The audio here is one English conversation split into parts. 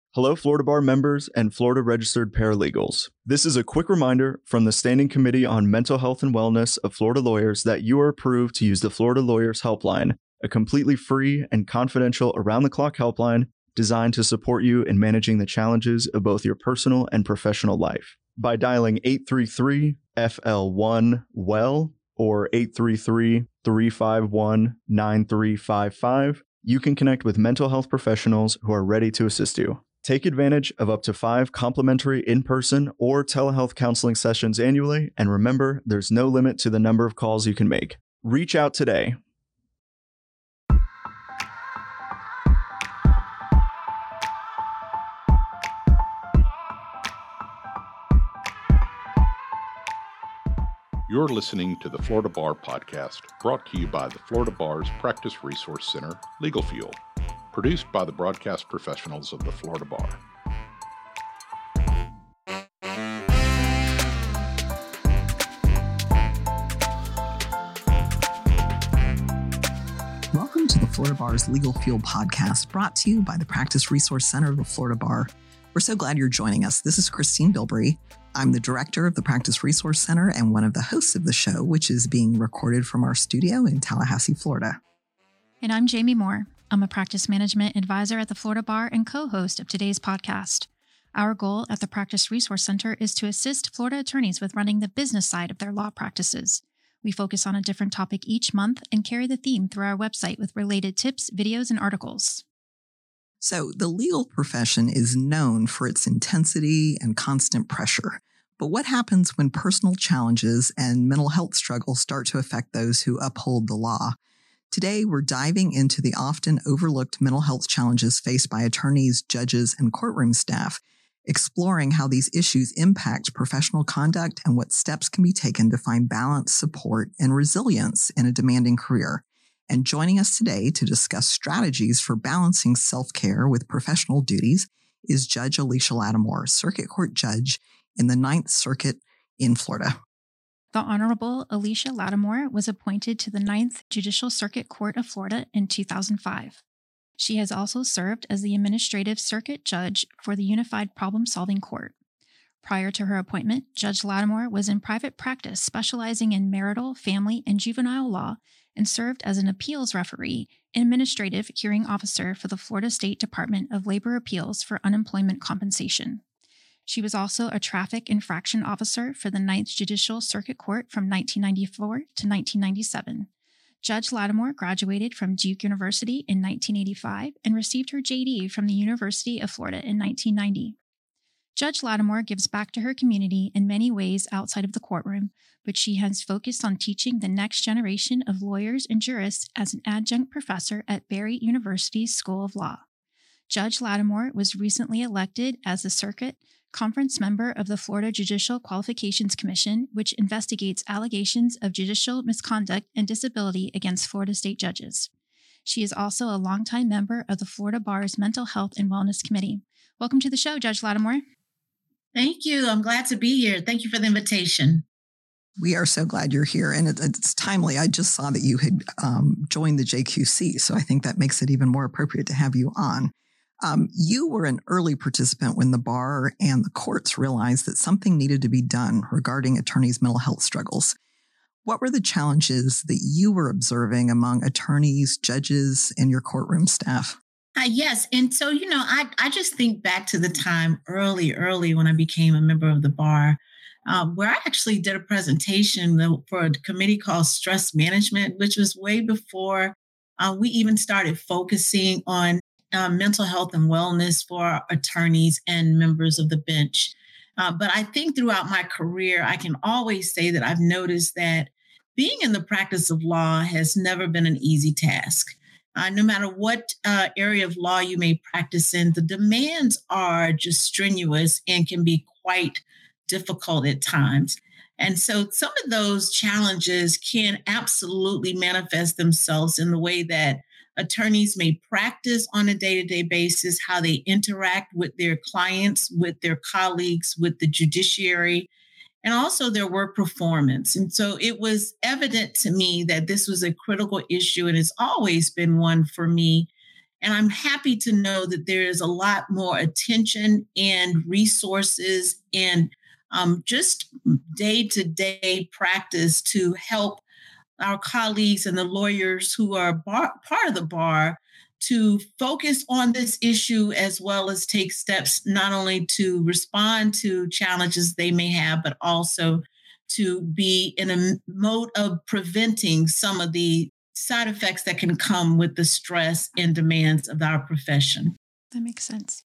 Hello, Florida Bar members and Florida registered paralegals. This is a quick reminder from the Standing Committee on Mental Health and Wellness of Florida Lawyers that you are approved to use the Florida Lawyers Helpline, a completely free and confidential around-the-clock helpline designed to support you in managing the challenges of both your personal and professional life. By dialing 833-FL1-WELL or 833-351-9355, you can connect with mental health professionals who are ready to assist you. Take advantage of up to 5 complimentary in-person or telehealth counseling sessions annually, and remember, there's no limit to the number of calls you can make. Reach out today. You're listening to the Florida Bar Podcast, brought to you by the Florida Bar's Practice Resource Center, Legal Fuel, produced by the broadcast professionals of the Florida Bar. Welcome to the Florida Bar's Legal Fuel Podcast, brought to you by the Practice Resource Center of the Florida Bar. We're so glad you're joining us. This is Christine Bilbrey. I'm the director of the Practice Resource Center and one of the hosts of the show, which is being recorded from our studio in Tallahassee, Florida. And I'm Jamie Moore. I'm a practice management advisor at the Florida Bar and co-host of today's podcast. Our goal at the Practice Resource Center is to assist Florida attorneys with running the business side of their law practices. We focus on a different topic each month and carry the theme through our website with related tips, videos, and articles. So the legal profession is known for its intensity and constant pressure. But what happens when personal challenges and mental health struggles start to affect those who uphold the law? Today, we're diving into the often overlooked mental health challenges faced by attorneys, judges, and courtroom staff, exploring how these issues impact professional conduct and what steps can be taken to find balance, support, and resilience in a demanding career. And joining us today to discuss strategies for balancing self-care with professional duties is Judge Alicia Lattimore, Circuit Court Judge in the Ninth Circuit in Florida. The Honorable Alicia Lattimore was appointed to the Ninth Judicial Circuit Court of Florida in 2005. She has also served as the Administrative Circuit Judge for the Unified Problem-Solving Court. Prior to her appointment, Judge Lattimore was in private practice specializing in marital, family, and juvenile law and served as an appeals referee and administrative hearing officer for the Florida State Department of Labor Appeals for Unemployment Compensation. She was also a traffic infraction officer for the Ninth Judicial Circuit Court from 1994 to 1997. Judge Lattimore graduated from Duke University in 1985 and received her JD from the University of Florida in 1990. Judge Lattimore gives back to her community in many ways outside of the courtroom, but she has focused on teaching the next generation of lawyers and jurists as an adjunct professor at Barry University's School of Law. Judge Lattimore was recently elected as the Circuit Conference member of the Florida Judicial Qualifications Commission, which investigates allegations of judicial misconduct and disability against Florida state judges. She is also a longtime member of the Florida Bar's Mental Health and Wellness Committee. Welcome to the show, Judge Lattimore. Thank you. I'm glad to be here. Thank you for the invitation. We are so glad you're here, and it's timely. I just saw that you had joined the JQC, so I think that makes it even more appropriate to have you on. You were an early participant when the bar and the courts realized that something needed to be done regarding attorneys' mental health struggles. What were the challenges that you were observing among attorneys, judges, and your courtroom staff? Yes. And so, I just think back to the time early when I became a member of the bar, where I actually did a presentation for a committee called Stress Management, which was way before we even started focusing on mental health and wellness for our attorneys and members of the bench. But I think throughout my career, I can always say that I've noticed that being in the practice of law has never been an easy task. No matter what area of law you may practice in, the demands are just strenuous and can be quite difficult at times. And so some of those challenges can absolutely manifest themselves in the way that attorneys may practice on a day-to-day basis, how they interact with their clients, with their colleagues, with the judiciary, and also their work performance. And so it was evident to me that this was a critical issue, and it's always been one for me And I'm happy to know that there is a lot more attention and resources and just day-to-day practice to help our colleagues and the lawyers who are part of the bar to focus on this issue, as well as take steps not only to respond to challenges they may have, but also to be in a mode of preventing some of the side effects that can come with the stress and demands of our profession. That makes sense.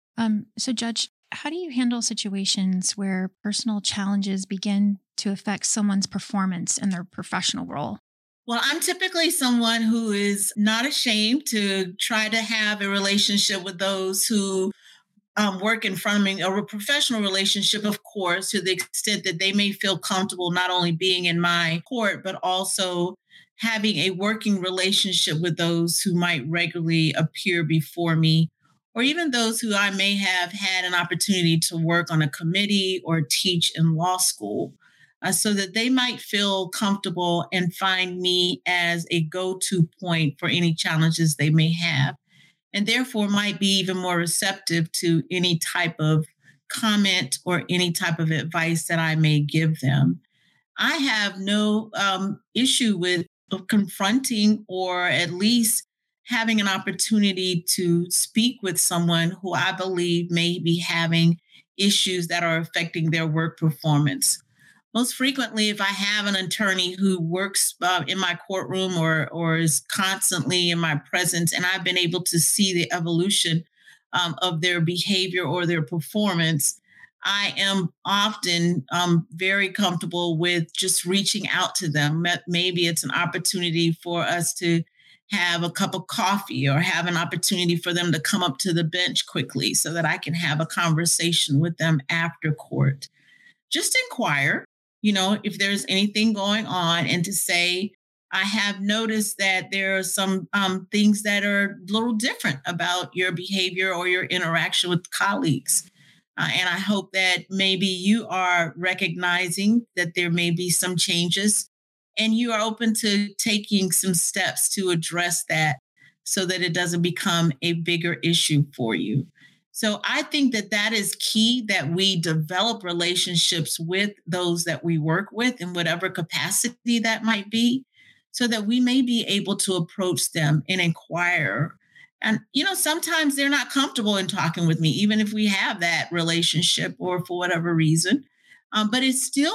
So, Judge, how do you handle situations where personal challenges begin to affect someone's performance in their professional role? Well, I'm typically someone who is not ashamed to try to have a relationship with those who work in front of me, or a professional relationship, of course, to the extent that they may feel comfortable not only being in my court, but also having a working relationship with those who might regularly appear before me, or even those who I may have had an opportunity to work on a committee or teach in law school. So that they might feel comfortable and find me as a go-to point for any challenges they may have, and therefore might be even more receptive to any type of comment or any type of advice that I may give them. I have no issue with confronting, or at least having an opportunity to speak with someone who I believe may be having issues that are affecting their work performance. Most frequently, if I have an attorney who works in my courtroom or is constantly in my presence, and I've been able to see the evolution of their behavior or their performance, I am often very comfortable with just reaching out to them. Maybe it's an opportunity for us to have a cup of coffee, or have an opportunity for them to come up to the bench quickly so that I can have a conversation with them after court. Just inquire, if there's anything going on, and to say, I have noticed that there are some things that are a little different about your behavior or your interaction with colleagues. And I hope that maybe you are recognizing that there may be some changes, and you are open to taking some steps to address that so that it doesn't become a bigger issue for you. So I think that is key, that we develop relationships with those that we work with in whatever capacity that might be, so that we may be able to approach them and inquire. And, sometimes they're not comfortable in talking with me, even if we have that relationship or for whatever reason. But it still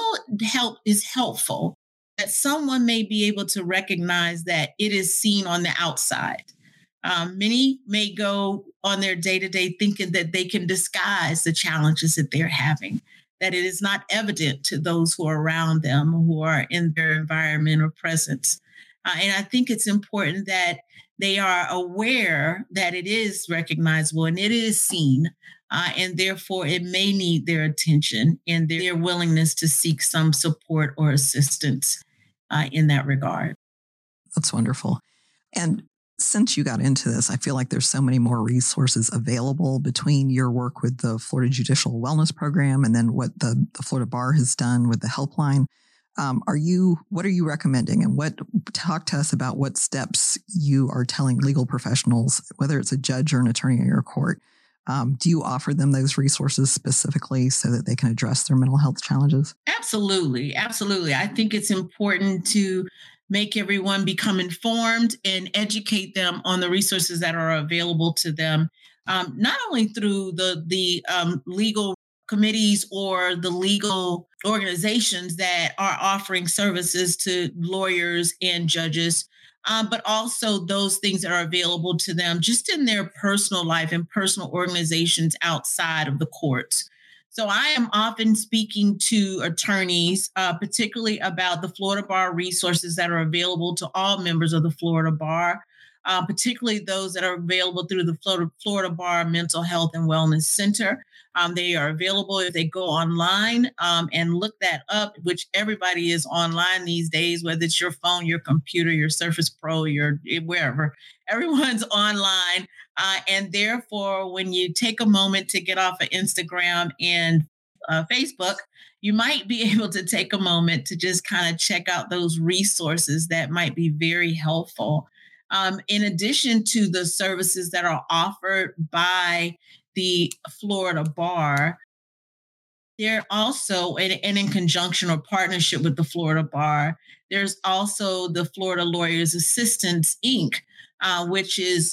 is helpful that someone may be able to recognize that it is seen on the outside. Many may go on their day-to-day thinking that they can disguise the challenges that they're having, that it is not evident to those who are around them, who are in their environment or presence. And I think it's important that they are aware that it is recognizable and it is seen, and therefore it may need their attention and their willingness to seek some support or assistance in that regard. That's wonderful. And since you got into this, I feel like there's so many more resources available between your work with the Florida Judicial Wellness Program and then what the Florida Bar has done with the helpline. What are you recommending, and talk to us about what steps you are telling legal professionals, whether it's a judge or an attorney in your court? Do you offer them those resources specifically so that they can address their mental health challenges? Absolutely. Absolutely. I think it's important to make everyone become informed and educate them on the resources that are available to them, not only through the legal committees or the legal organizations that are offering services to lawyers and judges, but also those things that are available to them just in their personal life and personal organizations outside of the courts. So I am often speaking to attorneys, particularly about the Florida Bar resources that are available to all members of the Florida Bar, particularly those that are available through the Florida Bar Mental Health and Wellness Center. They are available if they go online and look that up, which everybody is online these days, whether it's your phone, your computer, your Surface Pro, your wherever. Everyone's online. And therefore, when you take a moment to get off of Instagram and Facebook, you might be able to take a moment to just kind of check out those resources that might be very helpful. In addition to the services that are offered by the Florida Bar, there also, and in conjunction or partnership with the Florida Bar, there's also the Florida Lawyers Assistance, Inc., which is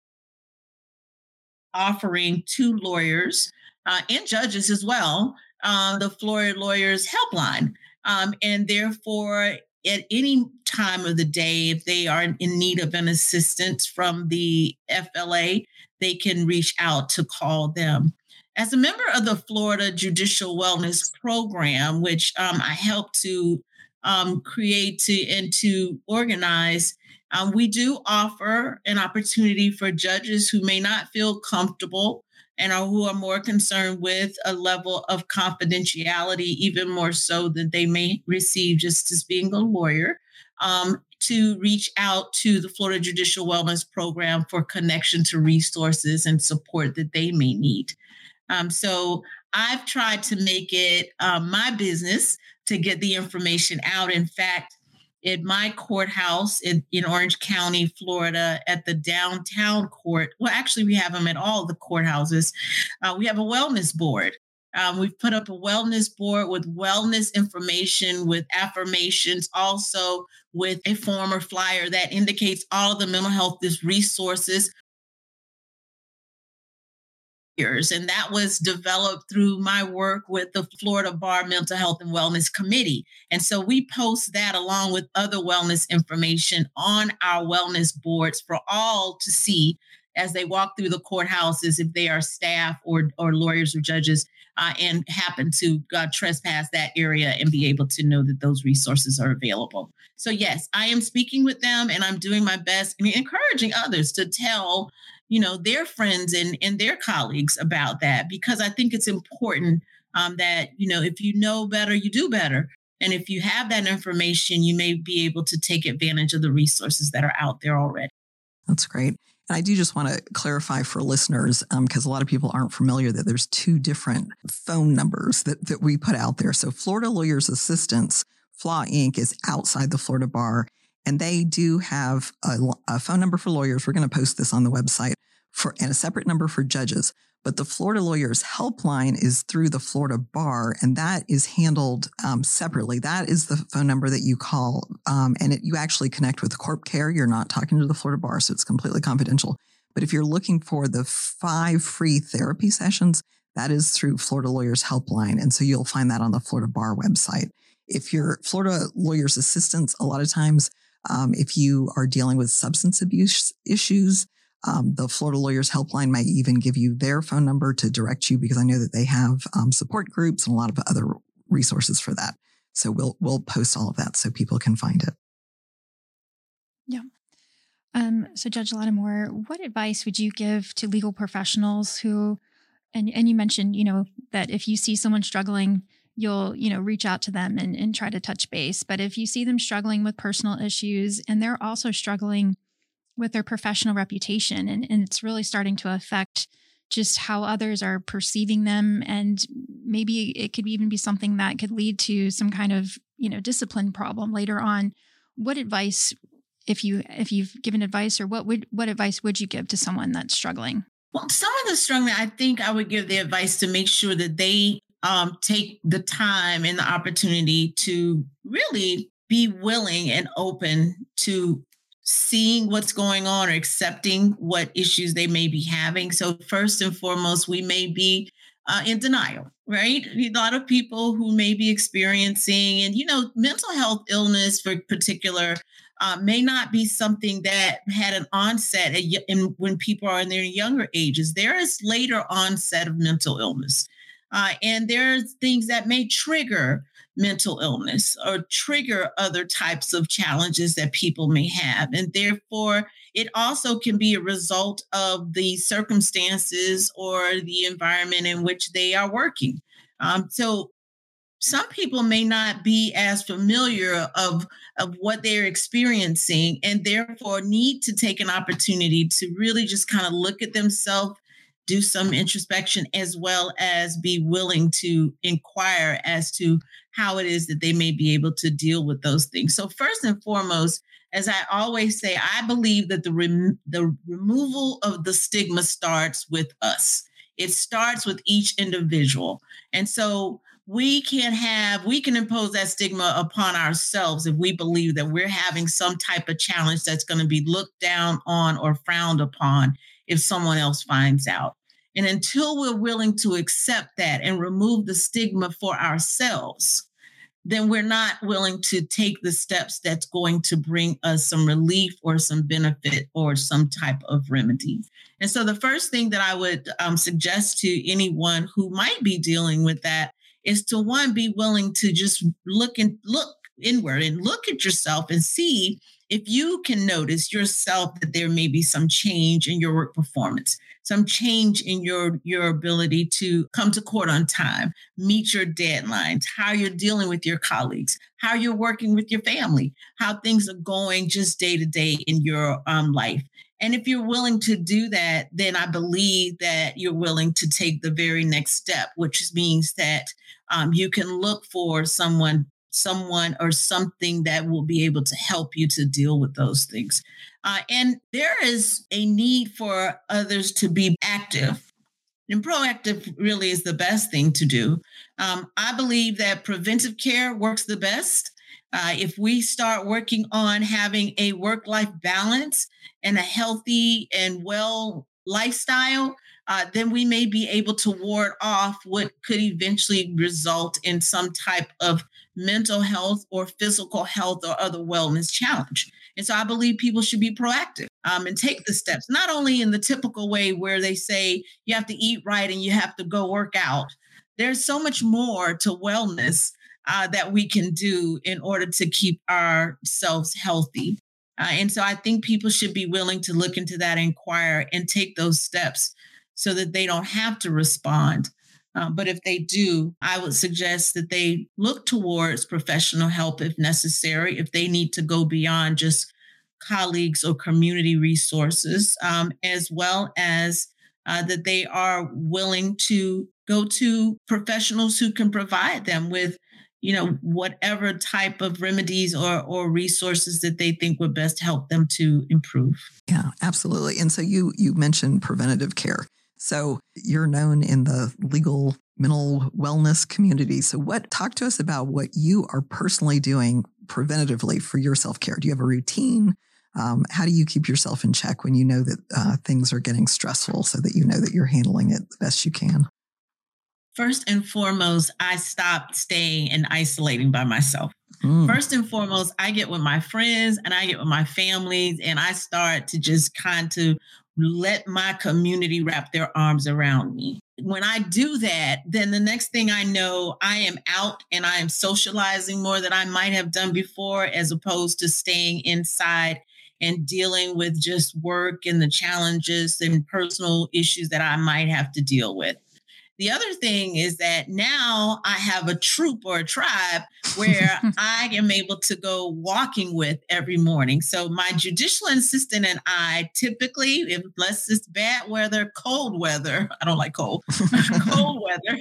offering to lawyers and judges as well the Florida Lawyers Helpline. And therefore, at any time of the day, if they are in need of an assistance from the FLA, they can reach out to call them. As a member of the Florida Judicial Wellness Program, which I helped to create and to organize, we do offer an opportunity for judges who may not feel comfortable and who are more concerned with a level of confidentiality, even more so than they may receive just as being a lawyer, to reach out to the Florida Judicial Wellness Program for connection to resources and support that they may need. So I've tried to make it my business to get the information out. In fact, at my courthouse in Orange County, Florida, at the downtown court, well, actually, we have them at all the courthouses. We have a wellness board. We've put up a wellness board with wellness information, with affirmations, also with a form or flyer that indicates all of the mental health resources. And that was developed through my work with the Florida Bar Mental Health and Wellness Committee. And so we post that along with other wellness information on our wellness boards for all to see as they walk through the courthouses, if they are staff or lawyers or judges and happen to trespass that area, and be able to know that those resources are available. So yes, I am speaking with them, and I'm doing my best and encouraging others to tell their friends and their colleagues about that, because I think it's important that, if you know better, you do better. And if you have that information, you may be able to take advantage of the resources that are out there already. That's great. And I do just want to clarify for listeners, because a lot of people aren't familiar, that there's two different phone numbers that we put out there. So Florida Lawyers Assistance, FLA Inc., is outside the Florida Bar. And they do have a phone number for lawyers. We're going to post this on the website, and a separate number for judges. But the Florida Lawyers Helpline is through the Florida Bar, and that is handled separately. That is the phone number that you call, and you actually connect with Corp Care. You're not talking to the Florida Bar, so it's completely confidential. But if you're looking for the 5 free therapy sessions, that is through Florida Lawyers Helpline. And so you'll find that on the Florida Bar website. If you're Florida Lawyers Assistance, a lot of times, if you are dealing with substance abuse issues, the Florida Lawyers Helpline might even give you their phone number to direct you, because I know that they have support groups and a lot of other resources for that. So we'll post all of that so people can find it. Yeah. So Judge Lattimore, what advice would you give to legal professionals who, and you mentioned, that if you see someone struggling, you'll, reach out to them and try to touch base. But if you see them struggling with personal issues and they're also struggling with their professional reputation, and it's really starting to affect just how others are perceiving them, and maybe it could even be something that could lead to some kind of, discipline problem later on. What advice, if you've given advice, or what advice would you give to someone that's struggling? Well, someone that's struggling, I think I would give the advice to make sure that they take the time and the opportunity to really be willing and open to seeing what's going on or accepting what issues they may be having. So first and foremost, we may be in denial, right? A lot of people who may be experiencing, and, mental health illness for particular may not be something that had an onset when people are in their younger ages. There is later onset of mental illness. And there's things that may trigger mental illness or trigger other types of challenges that people may have. And therefore, it also can be a result of the circumstances or the environment in which they are working. So some people may not be as familiar of what they're experiencing, and therefore need to take an opportunity to really just kind of look at themselves, do some introspection, as well as be willing to inquire as to how it is that they may be able to deal with those things. So first and foremost, as I always say, I believe that the removal of the stigma starts with us. It starts with each individual. And so we can impose that stigma upon ourselves if we believe that we're having some type of challenge that's going to be looked down on or frowned upon if someone else finds out. And until we're willing to accept that and remove the stigma for ourselves, then we're not willing to take the steps that's going to bring us some relief or some benefit or some type of remedy. And so the first thing that I would suggest to anyone who might be dealing with that is to, one, be willing to just look inward and look at yourself and see if you can notice yourself that there may be some change in your work performance, some change in your ability to come to court on time, meet your deadlines, how you're dealing with your colleagues, how you're working with your family, how things are going just day to day in your life. And if you're willing to do that, then I believe that you're willing to take the very next step, which means that you can look for someone or something that will be able to help you to deal with those things. And there is a need for others to be active. And proactive really is the best thing to do. I believe that preventive care works the best. If we start working on having a work-life balance and a healthy and well lifestyle, then we may be able to ward off what could eventually result in some type of mental health or physical health or other wellness challenge. And so I believe people should be proactive and take the steps, not only in the typical way where they say you have to eat right and you have to go work out. There's so much more to wellness that we can do in order to keep ourselves healthy. And so I think people should be willing to look into that, inquire, and take those steps so that they don't have to respond. But if they do, I would suggest that they look towards professional help if necessary, if they need to go beyond just colleagues or community resources, as well as that they are willing to go to professionals who can provide them with, whatever type of remedies or resources that they think would best help them to improve. Yeah, absolutely. And so you mentioned preventative care. So you're known in the legal mental wellness community. So talk to us about what you are personally doing preventatively for your self-care. Do you have a routine? How do you keep yourself in check when you know that things are getting stressful so that you know that you're handling it the best you can? First and foremost, I stopped staying and isolating by myself. First and foremost, I get with my friends and I get with my families, and I start to just kind of let my community wrap their arms around me. When I do that, then the next thing I know, I am out and I am socializing more than I might have done before, as opposed to staying inside and dealing with just work and the challenges and personal issues that I might have to deal with. The other thing is that now I have a troop or a tribe where I am able to go walking with every morning. So my judicial assistant and I typically, unless it's bad weather, cold weather, I don't like cold, cold weather,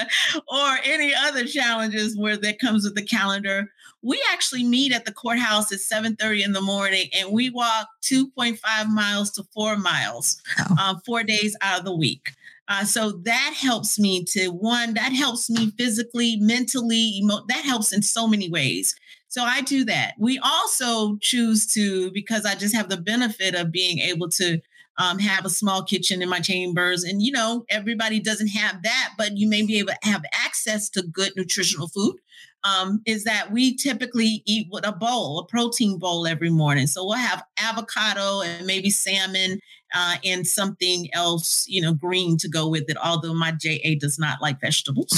or any other challenges where that comes with the calendar, we actually meet at the courthouse at 7:30 in the morning, and we walk 2.5 miles to 4 miles, 4 days out of the week. So that helps me that helps me physically, mentally, that helps in so many ways. So I do that. We also choose to, because I just have the benefit of being able to have a small kitchen in my chambers. And, everybody doesn't have that, but you may be able to have access to good nutritional food. Is that we typically eat with a protein bowl every morning. So we'll have avocado and maybe salmon and something else, green to go with it, although my JA does not like vegetables.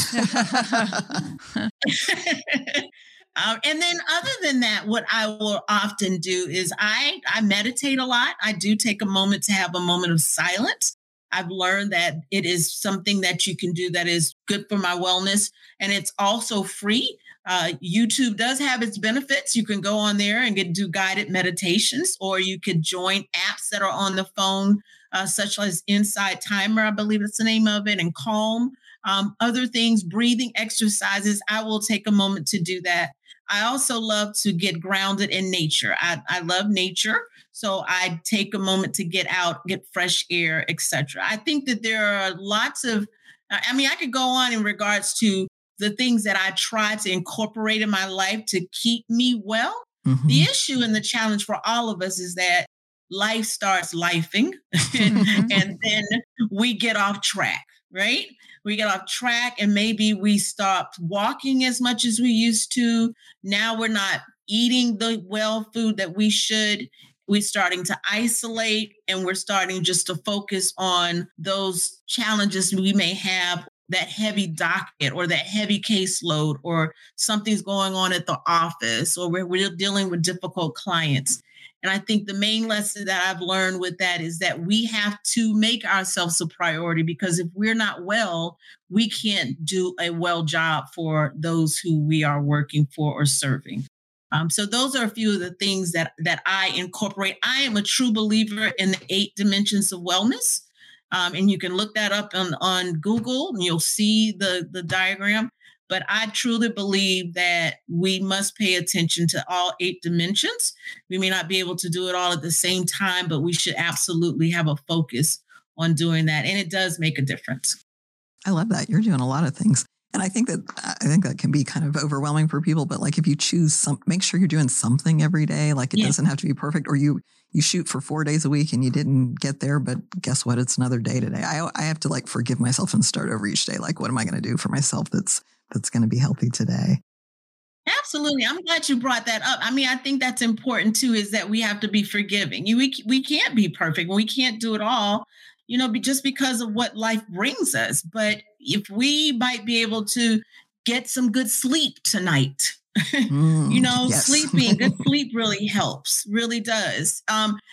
And then other than that, what I will often do is I meditate a lot. I do take a moment to have a moment of silence. I've learned that it is something that you can do that is good for my wellness, and it's also free. YouTube does have its benefits. You can go on there and do guided meditations, or you could join apps that are on the phone, such as Insight Timer, I believe it's the name of it, and Calm. Other things, breathing exercises. I will take a moment to do that. I also love to get grounded in nature. I love nature. So I take a moment to get out, get fresh air, etc. I think that there are lots of, I could go on in regards to the things that I try to incorporate in my life to keep me well. Mm-hmm. The issue and the challenge for all of us is that life starts lifing and then we get off track, right? We get off track and maybe we stop walking as much as we used to. Now we're not eating the well food that we should. We're starting to isolate and we're starting just to focus on those challenges we may have, that heavy docket or that heavy caseload, or something's going on at the office, or we're dealing with difficult clients. And I think the main lesson that I've learned with that is that we have to make ourselves a priority, because if we're not well, we can't do a well job for those who we are working for or serving. So those are a few of the things that I incorporate. I am a true believer in the 8 dimensions of wellness. And you can look that up on Google and you'll see the diagram. But I truly believe that we must pay attention to all 8 dimensions. We may not be able to do it all at the same time, but we should absolutely have a focus on doing that. And it does make a difference. I love that. You're doing a lot of things. And I think that can be kind of overwhelming for people. But like if you choose make sure you're doing something every day. Like it doesn't have to be perfect, or you shoot for 4 days a week and you didn't get there, but guess what? It's another day today. I have to like forgive myself and start over each day. Like, what am I going to do for myself that's going to be healthy today? Absolutely. I'm glad you brought that up. I think that's important too, is that we have to be forgiving. We can't be perfect. We can't do it all, just because of what life brings us. But if we might be able to get some good sleep tonight, yes. Sleeping, good sleep really helps, really does.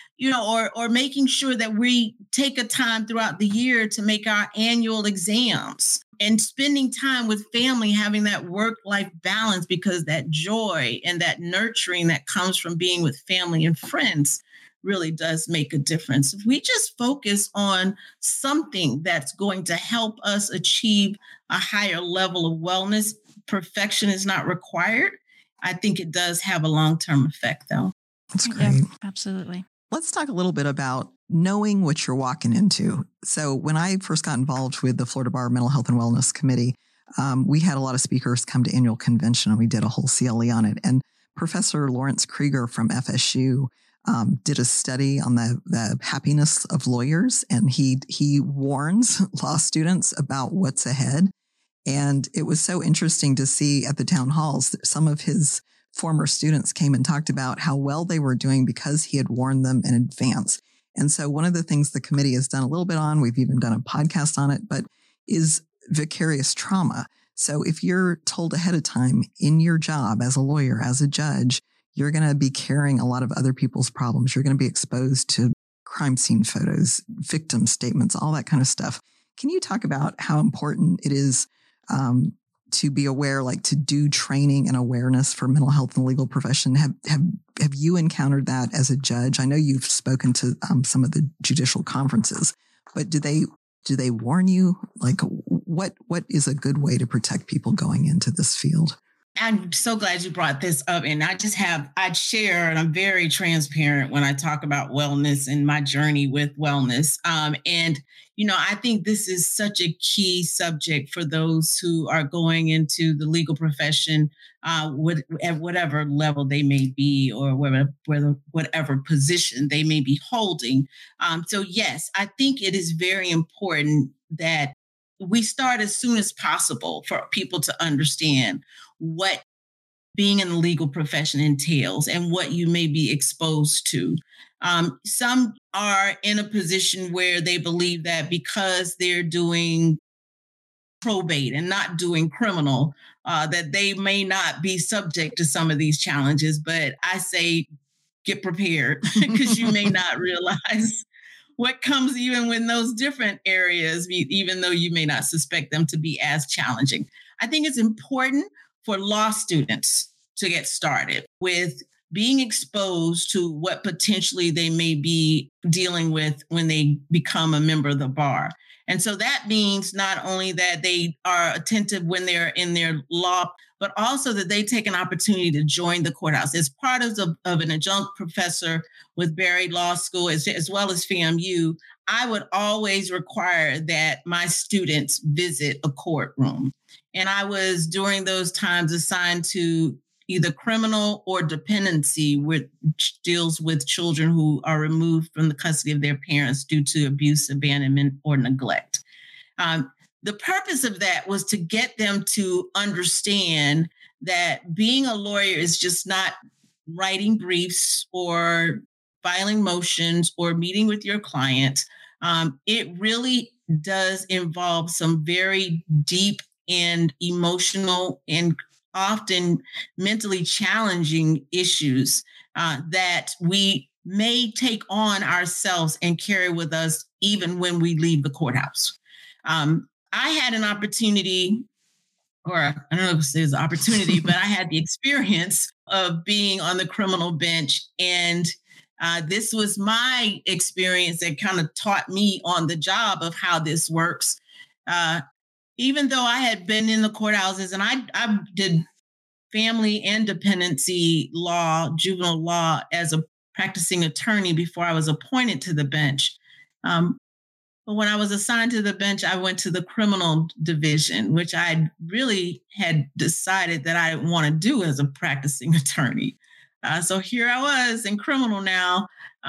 Or making sure that we take a time throughout the year to make our annual exams, and spending time with family, having that work-life balance, because that joy and that nurturing that comes from being with family and friends really does make a difference. If we just focus on something that's going to help us achieve a higher level of wellness, perfection is not required. I think it does have a long-term effect, though. That's great. Yeah, absolutely. Let's talk a little bit about knowing what you're walking into. So when I first got involved with the Florida Bar Mental Health and Wellness Committee, we had a lot of speakers come to annual convention and we did a whole CLE on it. And Professor Lawrence Krieger from FSU did a study on the happiness of lawyers. And he warns law students about what's ahead. And it was so interesting to see at the town halls that some of his former students came and talked about how well they were doing because he had warned them in advance. And so one of the things the committee has done a little bit on, we've even done a podcast on it, but is vicarious trauma. So if you're told ahead of time in your job as a lawyer, as a judge, you're going to be carrying a lot of other people's problems. You're going to be exposed to crime scene photos, victim statements, all that kind of stuff. Can you talk about how important it is to be aware, like to do training and awareness for mental health in the legal profession? Have you encountered that as a judge? I know you've spoken to some of the judicial conferences, but do they warn you? Like what is a good way to protect people going into this field? I'm so glad you brought this up. And I'd share, and I'm very transparent when I talk about wellness and my journey with wellness. I think this is such a key subject for those who are going into the legal profession, at whatever level they may be, or whatever position they may be holding. So yes, I think it is very important that we start as soon as possible for people to understand what being in the legal profession entails and what you may be exposed to. Some are in a position where they believe that because they're doing probate and not doing criminal, that they may not be subject to some of these challenges. But I say, get prepared, because you may not realize what comes even when those different areas, even though you may not suspect them to be as challenging. I think it's important for law students to get started with being exposed to what potentially they may be dealing with when they become a member of the bar. And so that means not only that they are attentive when they're in their law, but also that they take an opportunity to join the courthouse. As part of an adjunct professor with Barry Law School, as well as FAMU, I would always require that my students visit a courtroom. And I was, during those times, assigned to either criminal or dependency, which deals with children who are removed from the custody of their parents due to abuse, abandonment, or neglect. The purpose of that was to get them to understand that being a lawyer is just not writing briefs or filing motions or meeting with your client. It really does involve some very deep and emotional and often mentally challenging issues that we may take on ourselves and carry with us even when we leave the courthouse. I had an opportunity, or I don't know if it's an opportunity, but I had the experience of being on the criminal bench. And this was my experience that kind of taught me on the job of how this works. Even though I had been in the courthouses and I did family and dependency law, juvenile law as a practicing attorney before I was appointed to the bench. But when I was assigned to the bench, I went to the criminal division, which I really had decided that I didn't want to do as a practicing attorney. So here I was in criminal now,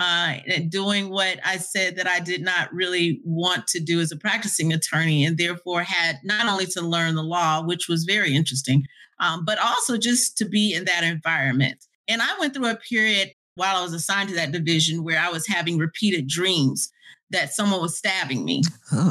doing what I said that I did not really want to do as a practicing attorney, and therefore had not only to learn the law, which was very interesting, but also just to be in that environment. And I went through a period while I was assigned to that division where I was having repeated dreams that someone was stabbing me.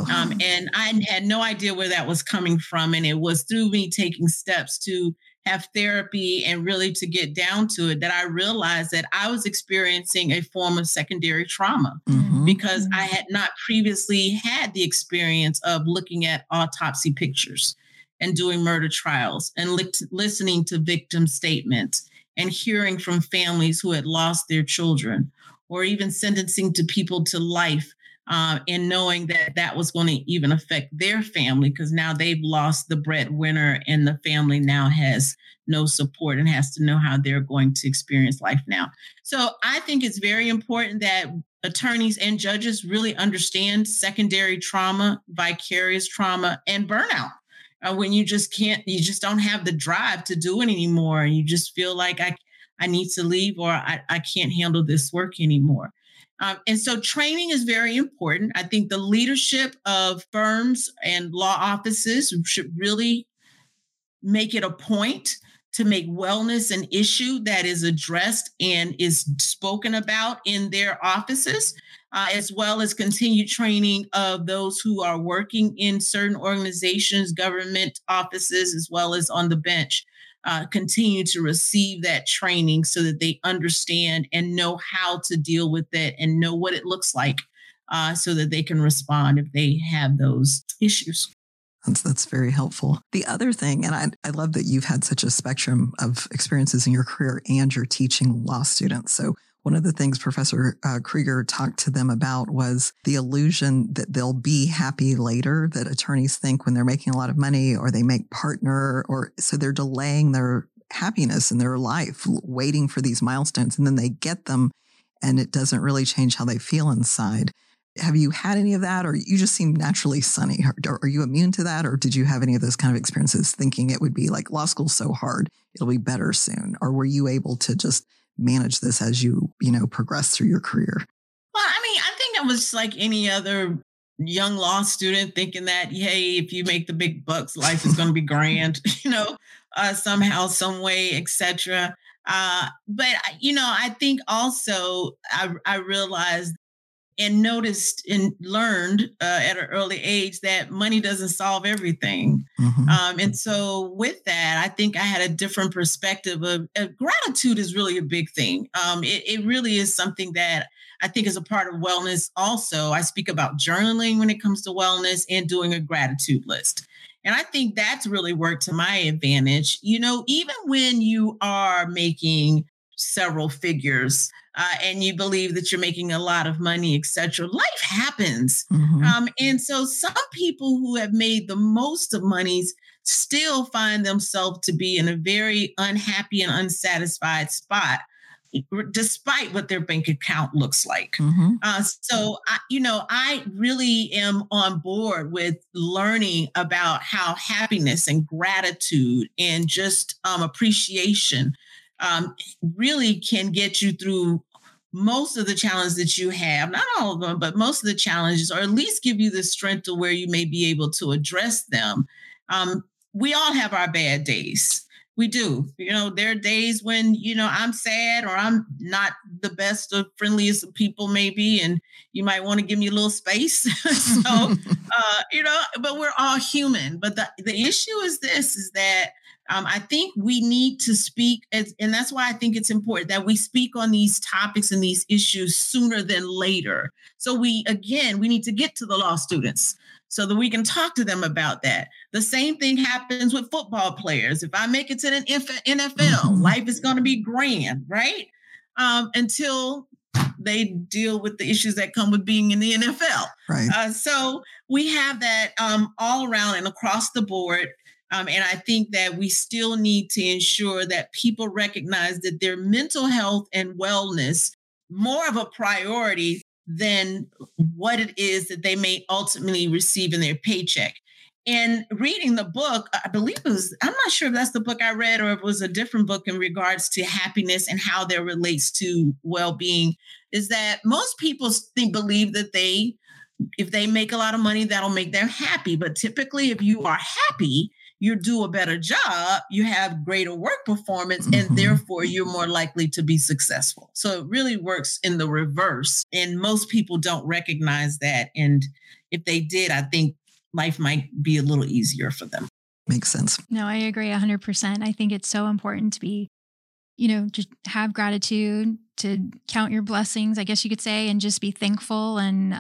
And I had no idea where that was coming from. And it was through me taking steps to have therapy and really to get down to it that I realized that I was experiencing a form of secondary trauma because I had not previously had the experience of looking at autopsy pictures and doing murder trials and listening to victim statements and hearing from families who had lost their children, or even sentencing to people to life. And knowing that that was going to even affect their family because now they've lost the breadwinner and the family now has no support and has to know how they're going to experience life now. So I think it's very important that attorneys and judges really understand secondary trauma, vicarious trauma, and burnout. When you just don't have the drive to do it anymore. And you just feel like I need to leave or I can't handle this work anymore. And so training is very important. I think the leadership of firms and law offices should really make it a point to make wellness an issue that is addressed and is spoken about in their offices, as well as continued training of those who are working in certain organizations, government offices, as well as on the bench. Continue to receive that training so that they understand and know how to deal with it and know what it looks like so that they can respond if they have those issues. That's very helpful. The other thing, and I love that you've had such a spectrum of experiences in your career and you're teaching law students. So one of the things Professor Krieger talked to them about was the illusion that they'll be happy later, that attorneys think when they're making a lot of money or they make partner, or so they're delaying their happiness in their life, waiting for these milestones, and then they get them and it doesn't really change how they feel inside. Have you had any of that, or you just seem naturally sunny? Are you immune to that, or did you have any of those kind of experiences thinking it would be like law school's so hard, it'll be better soon? Or were you able to just manage this as you progress through your career? Well, I mean, I think I was like any other young law student thinking that, hey, if you make the big bucks, life is going to be grand, somehow, some way, etc. But, I think also I realized and noticed and learned at an early age that money doesn't solve everything. And so with that, I think I had a different perspective of gratitude is really a big thing. It really is something that I think is a part of wellness. Also, I speak about journaling when it comes to wellness and doing a gratitude list. And I think that's really worked to my advantage. Even when you are making several figures and you believe that you're making a lot of money, etc. Life happens. And so some people who have made the most of monies still find themselves to be in a very unhappy and unsatisfied spot, despite what their bank account looks like. I really am on board with learning about how happiness and gratitude and just appreciation really can get you through most of the challenges that you have, not all of them, but most of the challenges, or at least give you the strength to where you may be able to address them. We all have our bad days. We do. There are days when, I'm sad or I'm not the best or friendliest of people maybe, and you might want to give me a little space. But we're all human. But the issue is that I think we need to speak, and that's why I think it's important that we speak on these topics and these issues sooner than later. So we need to get to the law students so that we can talk to them about that. The same thing happens with football players. If I make it to the NFL, life is going to be grand, right? Until they deal with the issues that come with being in the NFL. Right. So we have that all around and across the board. And I think that we still need to ensure that people recognize that their mental health and wellness more of a priority than what it is that they may ultimately receive in their paycheck. And reading the book, I believe I'm not sure if that's the book I read or if it was a different book in regards to happiness and how that relates to well-being, is that most people believe that if they make a lot of money, that'll make them happy. But typically, if you are happy, you do a better job, you have greater work performance, and therefore you're more likely to be successful. So it really works in the reverse. And most people don't recognize that. And if they did, I think life might be a little easier for them. Makes sense. No, I agree 100%. I think it's so important to be, just have gratitude, to count your blessings, I guess you could say, and just be thankful and,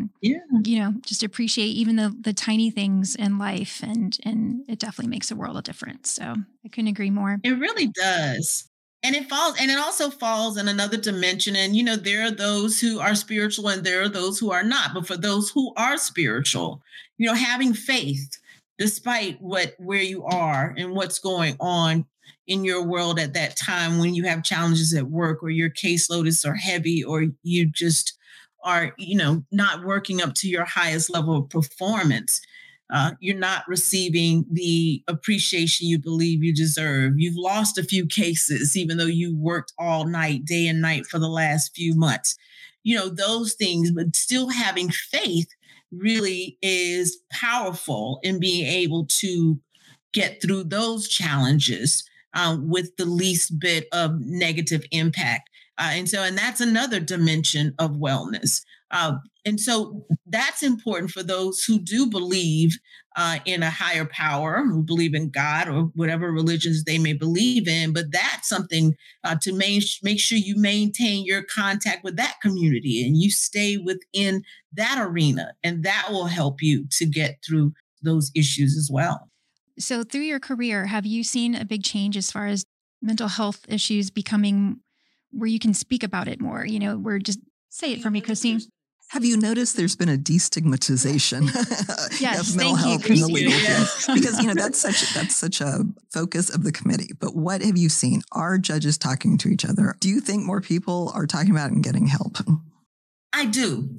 just appreciate even the tiny things in life. And it definitely makes a world of difference. So I couldn't agree more. It really does. And it also falls in another dimension. And, there are those who are spiritual and there are those who are not. But for those who are spiritual, having faith, despite where you are and what's going on in your world at that time when you have challenges at work or your caseload is so heavy or you just are, not working up to your highest level of performance. You're not receiving the appreciation you believe you deserve. You've lost a few cases, even though you worked all night, day and night for the last few months. Those things, but still having faith really is powerful in being able to get through those challenges with the least bit of negative impact. And that's another dimension of wellness. And so that's important for those who do believe in a higher power, who believe in God or whatever religions they may believe in. But that's something to make sure you maintain your contact with that community and you stay within that arena. And that will help you to get through those issues as well. So through your career, have you seen a big change as far as mental health issues becoming where you can speak about it more? We're just say it for me, Christine. Have you noticed there's been a destigmatization of mental health in the legal field? Because that's such a focus of the committee. But what have you seen? Are judges talking to each other? Do you think more people are talking about it and getting help? I do.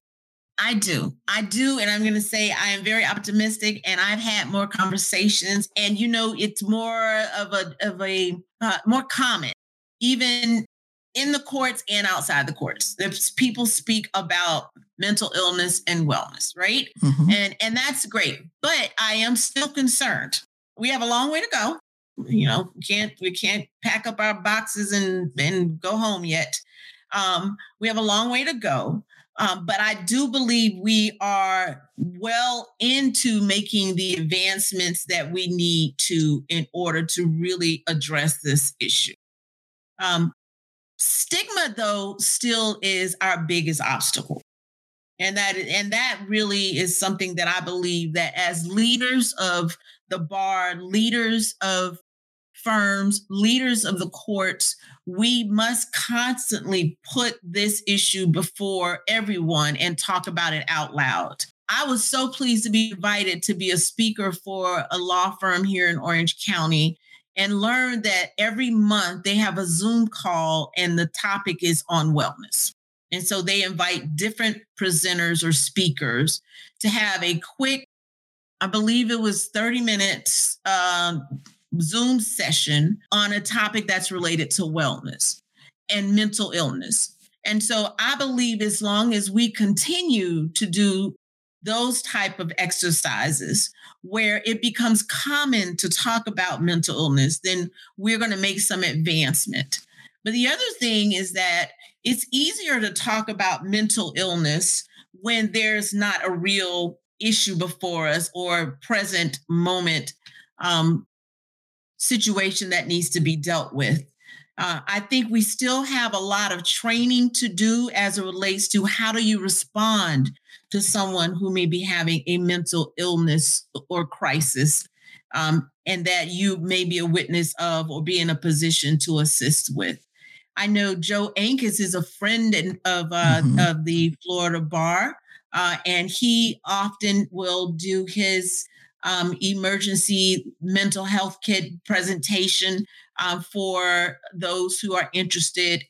And I'm going to say I am very optimistic and I've had more conversations and, it's more of a more common, even in the courts and outside the courts. People speak about mental illness and wellness, right? And that's great. But I am still concerned. We have a long way to go. We can't pack up our boxes and go home yet. We have a long way to go. But I do believe we are well into making the advancements that we need to in order to really address this issue. Stigma, though, still is our biggest obstacle. And that really is something that I believe that as leaders of the bar, leaders of firms, leaders of the courts, we must constantly put this issue before everyone and talk about it out loud. I was so pleased to be invited to be a speaker for a law firm here in Orange County and learned that every month they have a Zoom call and the topic is on wellness. And so they invite different presenters or speakers to have a quick, I believe it was 30 minutes Zoom session on a topic that's related to wellness and mental illness. And so I believe as long as we continue to do those type of exercises where it becomes common to talk about mental illness, then we're going to make some advancement. But the other thing is that it's easier to talk about mental illness when there's not a real issue before us or present moment situation that needs to be dealt with. I think we still have a lot of training to do as it relates to how do you respond to someone who may be having a mental illness or crisis, and that you may be a witness of or be in a position to assist with. I know Joe Ankes is a friend of the Florida Bar, and he often will do his emergency mental health kit presentation for those who are interested.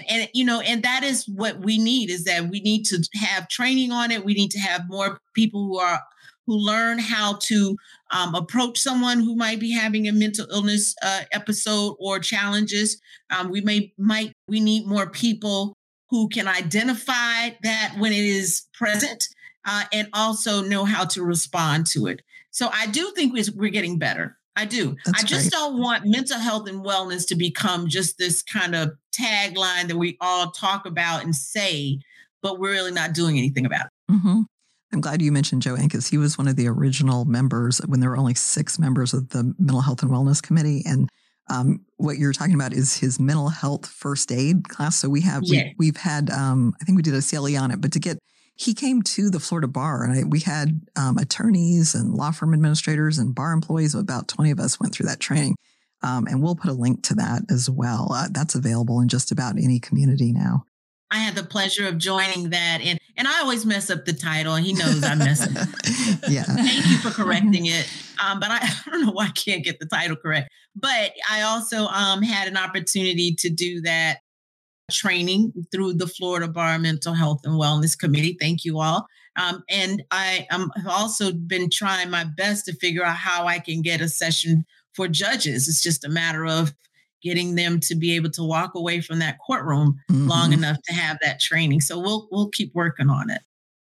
And that is what we need, is that we need to have training on it. We need to have more people who learn how to approach someone who might be having a mental illness episode or challenges. We need more people who can identify that when it is present and also know how to respond to it. So I do think we're getting better. I do. I just don't want mental health and wellness to become just this kind of tagline that we all talk about and say, but we're really not doing anything about it. Mm-hmm. I'm glad you mentioned Joe Ankes. He was one of the original members when there were only 6 members of the Mental Health and Wellness Committee. And what you're talking about is his mental health first aid class. So we've had, I think we did a CLE on it, but he came to the Florida Bar, and we had attorneys and law firm administrators and bar employees. About 20 of us went through that training. And we'll put a link to that as well. That's available in just about any community now. I had the pleasure of joining that. And I always mess up the title, and he knows I mess it up. Yeah. Thank you for correcting it. But I don't know why I can't get the title correct. But I also had an opportunity to do that training through the Florida Bar Mental Health and Wellness Committee. Thank you all. And I have also been trying my best to figure out how I can get a session for judges. It's just a matter of getting them to be able to walk away from that courtroom long enough to have that training. So we'll keep working on it.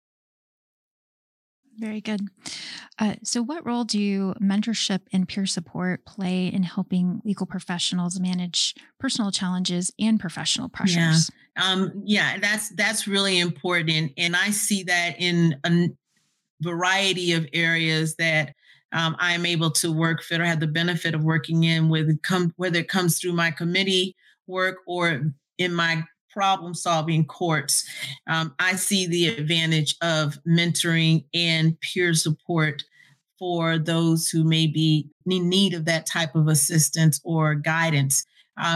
Very good. So what role do mentorship and peer support play in helping legal professionals manage personal challenges and professional pressures? That's really important. And I see that in a variety of areas that I'm able to work fit or have the benefit of working in, whether it comes through my committee work or in my problem-solving courts. I see the advantage of mentoring and peer support for those who may be in need of that type of assistance or guidance.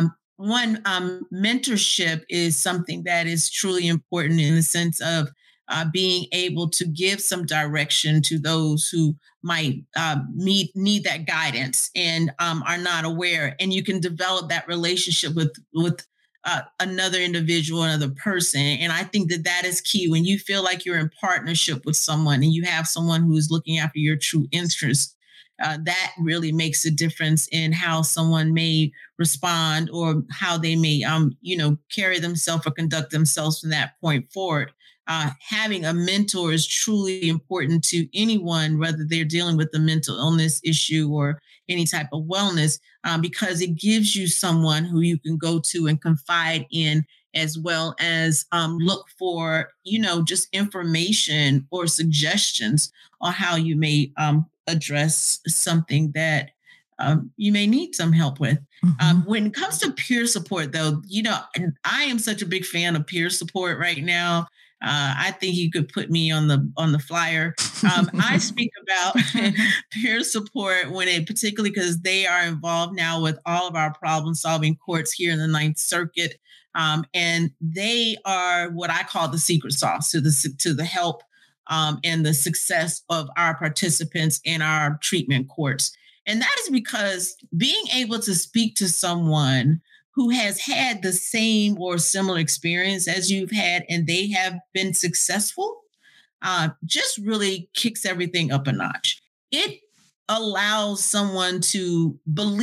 Mentorship is something that is truly important in the sense of being able to give some direction to those who might need that guidance and are not aware. And you can develop that relationship with another individual, another person. And I think that is key. When you feel like you're in partnership with someone and you have someone who is looking after your true interests, that really makes a difference in how someone may respond or how they may, carry themselves or conduct themselves from that point forward. Having a mentor is truly important to anyone, whether they're dealing with a mental illness issue or any type of wellness, because it gives you someone who you can go to and confide in, as well as look for, just information or suggestions on how you may address something that you may need some help with. When it comes to peer support, though, I am such a big fan of peer support right now. I think you could put me on the flyer. I speak about peer support particularly because they are involved now with all of our problem-solving courts here in the Ninth Circuit, and they are what I call the secret sauce to the help and the success of our participants in our treatment courts. And that is because being able to speak to someone who has had the same or similar experience as you've had and they have been successful just really kicks everything up a notch. It allows someone to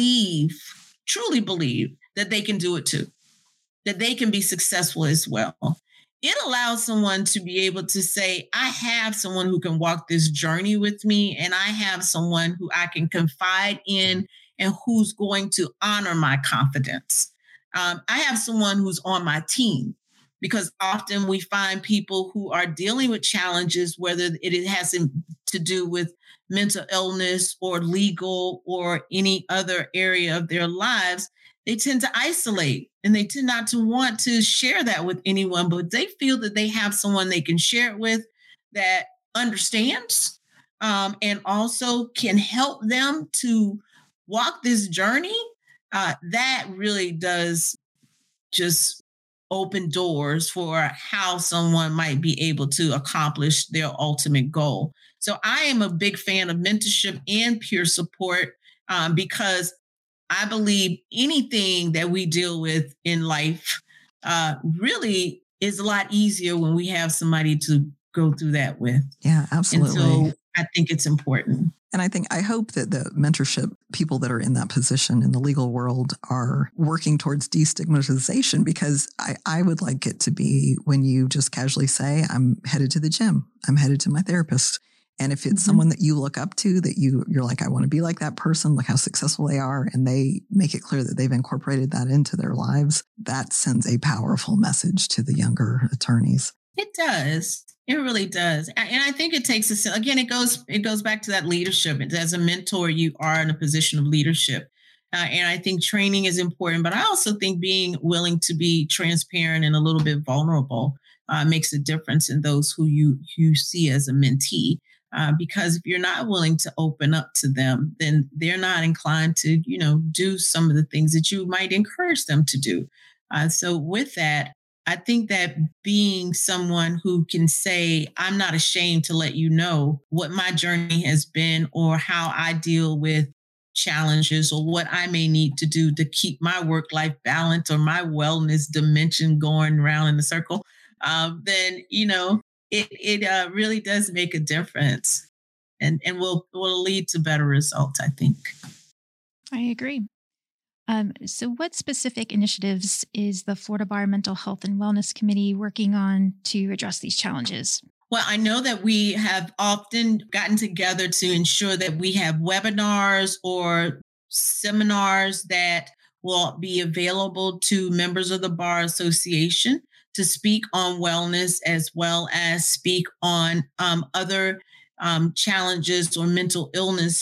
truly believe that they can do it too, that they can be successful as well. It allows someone to be able to say, I have someone who can walk this journey with me, and I have someone who I can confide in and who's going to honor my confidence. I have someone who's on my team, because often we find people who are dealing with challenges, whether it has to do with mental illness or legal or any other area of their lives, they tend to isolate and they tend not to want to share that with anyone, but they feel that they have someone they can share it with that understands and also can help them to walk this journey. That really does just open doors for how someone might be able to accomplish their ultimate goal. So I am a big fan of mentorship and peer support because I believe anything that we deal with in life really is a lot easier when we have somebody to go through that with. Yeah, absolutely. And so I think it's important. And I hope that the mentorship people that are in that position in the legal world are working towards destigmatization, because I would like it to be when you just casually say, I'm headed to the gym, I'm headed to my therapist. And if it's someone that you look up to, that you're like, I want to be like that person, look how successful they are, and they make it clear that they've incorporated that into their lives, that sends a powerful message to the younger attorneys. It does. It really does. And I think it takes again, it goes back to that leadership. As a mentor, you are in a position of leadership. And I think training is important, but I also think being willing to be transparent and a little bit vulnerable makes a difference in those who you see as a mentee. Because if you're not willing to open up to them, then they're not inclined to, do some of the things that you might encourage them to do. So with that, I think that being someone who can say, I'm not ashamed to let you know what my journey has been or how I deal with challenges or what I may need to do to keep my work-life balance or my wellness dimension going around in a circle, then, it really does make a difference and will lead to better results, I think. I agree. So what specific initiatives is the Florida Bar Mental Health and Wellness Committee working on to address these challenges? Well, I know that we have often gotten together to ensure that we have webinars or seminars that will be available to members of the Bar Association to speak on wellness, as well as speak on other challenges or mental illness,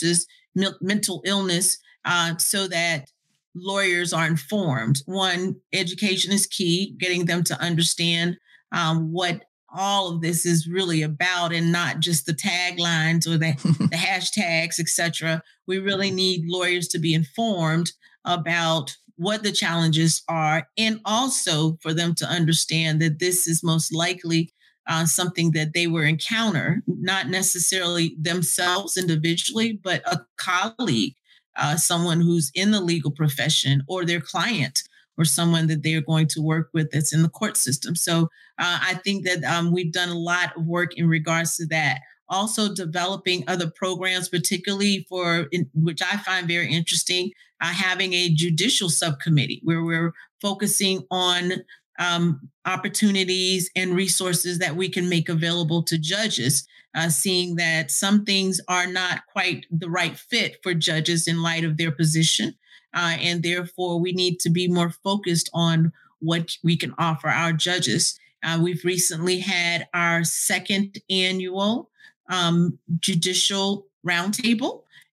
so that lawyers are informed. One, education is key, getting them to understand what all of this is really about and not just the taglines or the hashtags, et cetera. We really need lawyers to be informed about what the challenges are, and also for them to understand that this is most likely something that they will encounter, not necessarily themselves individually, but a colleague, someone who's in the legal profession, or their client, or someone that they're going to work with that's in the court system. So I think that we've done a lot of work in regards to that. Also developing other programs, particularly which I find very interesting, having a judicial subcommittee where we're focusing on opportunities and resources that we can make available to judges, seeing that some things are not quite the right fit for judges in light of their position. And therefore, we need to be more focused on what we can offer our judges. We've recently had our second annual judicial roundtable,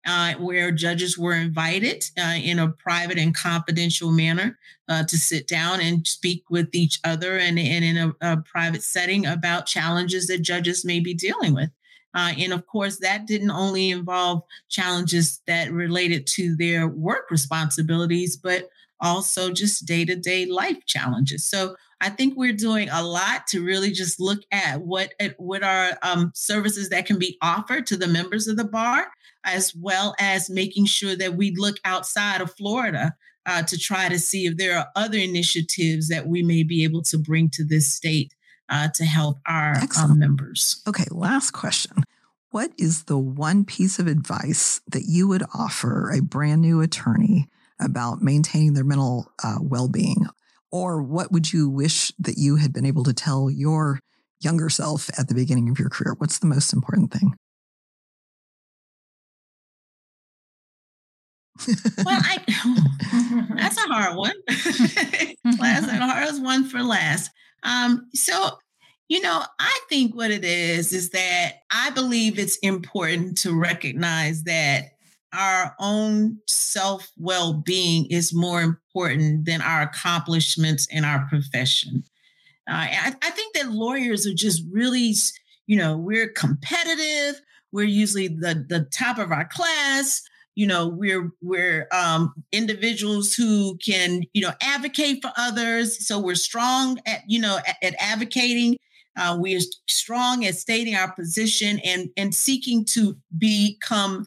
where judges were invited in a private and confidential manner to sit down and speak with each other and in a private setting about challenges that judges may be dealing with. And of course, that didn't only involve challenges that related to their work responsibilities, but also just day-to-day life challenges. So I think we're doing a lot to really just look at what are services that can be offered to the members of the bar, as well as making sure that we look outside of Florida to try to see if there are other initiatives that we may be able to bring to this state to help our members. Okay, last question. What is the one piece of advice that you would offer a brand new attorney about maintaining their mental well-being? Or what would you wish that you had been able to tell your younger self at the beginning of your career? What's the most important thing? Well, that's a hard one. Last and hardest one for last. So, I think what it is that I believe it's important to recognize that our own self-well-being is more important than our accomplishments in our profession. I think that lawyers are just really, we're competitive. We're usually the top of our class. We're individuals who can, advocate for others. So we're strong at advocating. We are strong at stating our position and seeking to become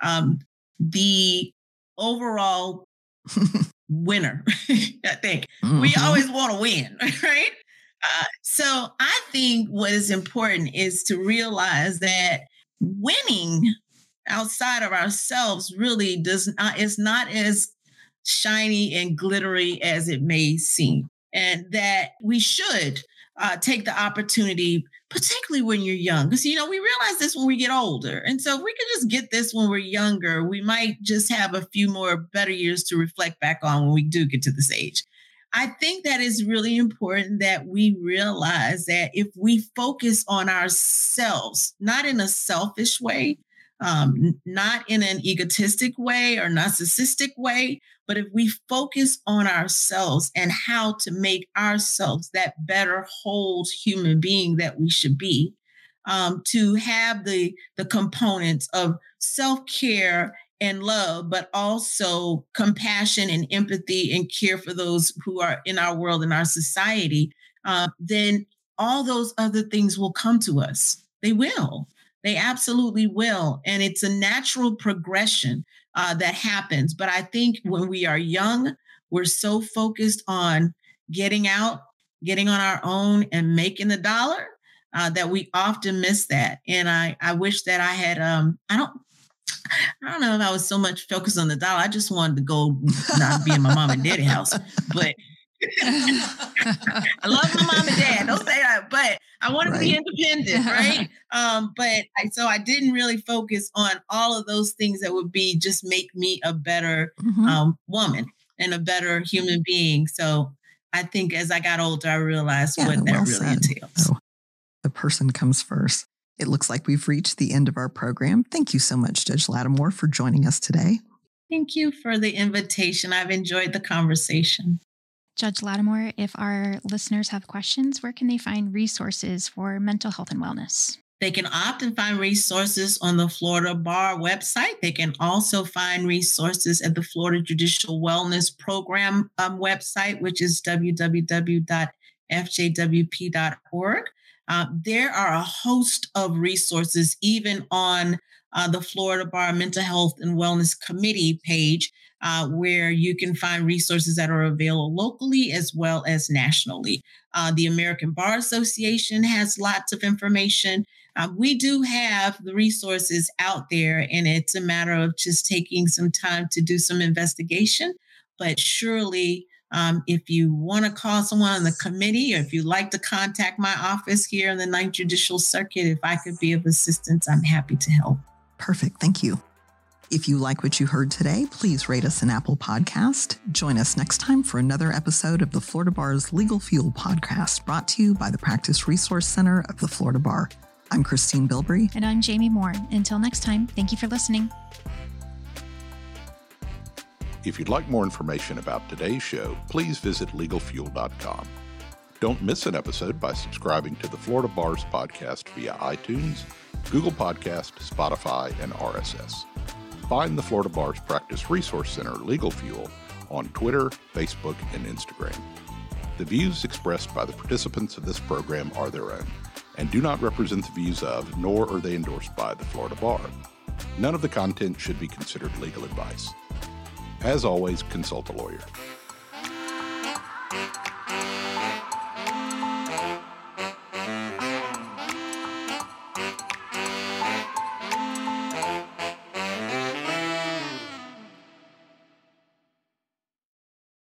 the overall winner. I think we always want to win, right? So I think what is important is to realize that winning outside of ourselves really is not as shiny and glittery as it may seem, and that we should take the opportunity, particularly when you're young, because, we realize this when we get older. And so if we could just get this when we're younger, we might just have a few more better years to reflect back on when we do get to this age. I think that is really important that we realize that if we focus on ourselves, not in a selfish way, not in an egotistic way or narcissistic way, but if we focus on ourselves and how to make ourselves that better whole human being that we should be, to have the components of self-care and love, but also compassion and empathy and care for those who are in our world, in our society, then all those other things will come to us. They will. They absolutely will. And it's a natural progression that happens. But I think when we are young, we're so focused on getting out, getting on our own and making the dollar that we often miss that. And I wish that I had, I don't know if I was so much focused on the dollar. I just wanted to go not be in my mom and daddy house, but I love my mom and dad. Don't say that, but I wanted to be independent, right? So I didn't really focus on all of those things that would be just make me a better woman and a better human being. So I think as I got older, I realized what that really entails. So the person comes first. It looks like we've reached the end of our program. Thank you so much, Judge Lattimore, for joining us today. Thank you for the invitation. I've enjoyed the conversation. Judge Lattimore, if our listeners have questions, where can they find resources for mental health and wellness? They can often find resources on the Florida Bar website. They can also find resources at the Florida Judicial Wellness Program website, which is www.fjwp.org. There are a host of resources, even on the Florida Bar Mental Health and Wellness Committee page, where you can find resources that are available locally as well as nationally. The American Bar Association has lots of information. We do have the resources out there, and it's a matter of just taking some time to do some investigation. But surely, if you want to call someone on the committee, or if you'd like to contact my office here in the 9th Judicial Circuit, if I could be of assistance, I'm happy to help. Perfect. Thank you. If you like what you heard today, please rate us an Apple Podcast. Join us next time for another episode of the Florida Bar's Legal Fuel Podcast, brought to you by the Practice Resource Center of the Florida Bar. I'm Christine Bilbrey. And I'm Jamie Moore. Until next time, thank you for listening. If you'd like more information about today's show, please visit LegalFuel.com. Don't miss an episode by subscribing to the Florida Bars Podcast via iTunes, Google Podcast, Spotify, and RSS. Find the Florida Bars Practice Resource Center Legal Fuel on Twitter, Facebook, and Instagram. The views expressed by the participants of this program are their own and do not represent the views of, nor are they endorsed by, the Florida Bar. None of the content should be considered legal advice. As always, consult a lawyer.